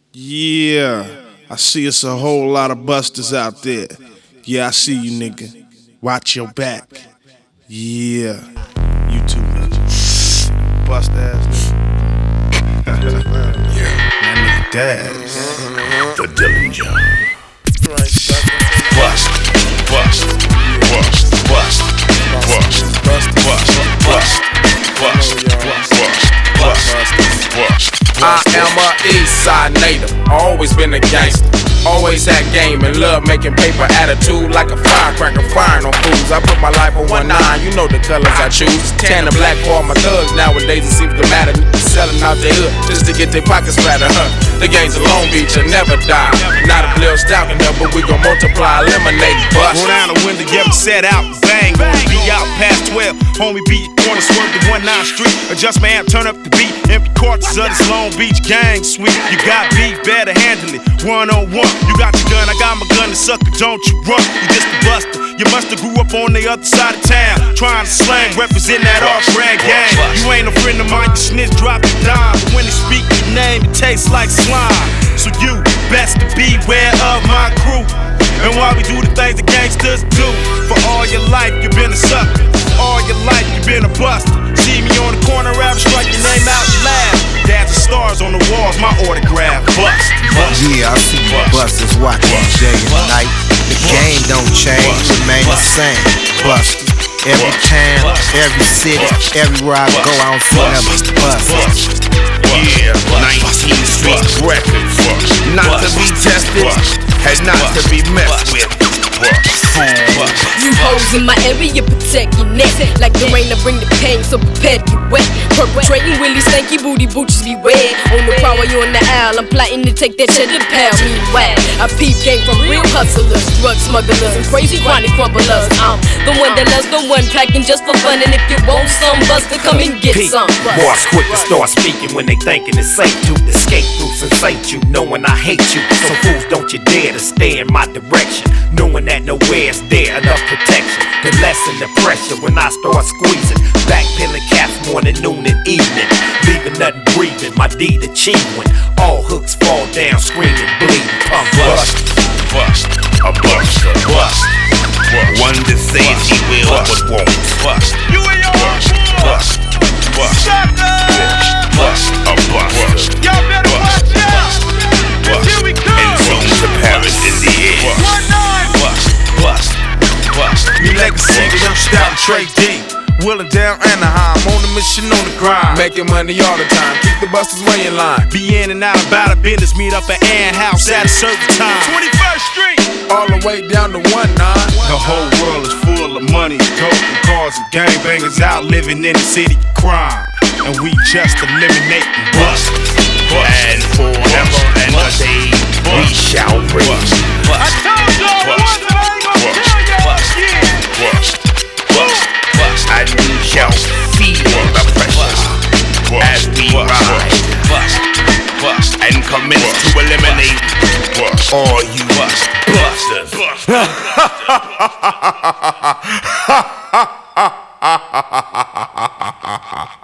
Yeah, I see it's a whole lot of busters out there. Yeah, I see you, nigga. Watch your back. Yeah, you too, nigga. Bust ass nigga. That nigga Daz. The Dillinger. Bust, bust, bust, bust, bust, bust, bust, bust, bust, bust. I am a east side native, always been a gangster. Always had game and love making paper, attitude like a firecracker firing on fools. I put my life on 1-9, you know the colors I choose. Tan and black for all my thugs, nowadays it seems to matter. Selling out their hood just to get their pockets fatter, The gangs of Long Beach will never die. Not a little stalking there, but we gon' multiply, eliminate, bust. Roll down the window, get set out, bang. Gonna be out past 12. Homie beat corner, swerve to 19 Street. Adjust my amp, turn up the beat. Empty quarters of this Long Beach gang sweet. You got beef, better handle it. 1-on-1. You got your gun, I got my gun, the sucker, don't you run. You just a buster. You musta grew up on the other side of town, trying to slang, represent that off-brand gang. You ain't a friend of mine, you snitch, drop the dime. But when they speak your name, it tastes like slime. So you best to beware of my crew. And while we do the things the gangsters do, for all your life you've been a sucker. For all your life you've been a buster. See me on the corner, rap, strike your name out and laugh. That's the stars on the walls, my autograph. Bust, bust. Yeah, I see you busters watching day and night. The game don't change, remain the same. Bust. Every town, every city, everywhere I go, I don't see nothing but bust. Yeah, 19 Street records. Not to be tested, and not to be messed with. You hoes in my area, protect your neck. Like the rain, I bring the pain, so prepare to get wet. Perpetrating Willie stanky booty booches be wet. On the power, you on the aisle, I'm plotting to take that cheddar pound. Meanwhile, I peep game from real hustlers, drug smugglers, and crazy chronic crumblers. I'm the one that loves the one packing just for fun. And if you want some buster, come and get some. Boys quick to start speaking when they thinking it's safe to escape through sensate you, knowing I hate you. So fools, don't you dare to stare in my direction, knowing that nowhere's there enough protection to lessen the pressure when I start squeezing. Back peeling caps morning, noon, and evening, leaving nothing breathing. My deed achieved when all hooks fall down, screaming, bleeding. Pump bust, Bust, a buster, bust. One that says he will but won't. bust, You and your bust, bust, bust, Bust, a buster. Y'all better watch out. Here we come. And soon to Paris in the air. bust, bust. Me legacy, the young style Trey D. Willing down Anaheim, on a mission on the grind. Making money all the time, keep the busters way in line. Be in and out about a business, meet up at Ann House at a certain time. 21st Street, All the way down to 19. the whole world is full of money, dope, and cars, and gangbangers out living in the city of crime. And we just eliminating bust. And forever and a day we shall reign. I told y'all the ones that I ain't gonna tell y'all again. And we shall feel the pressure as we ride and commence to eliminate all you busters.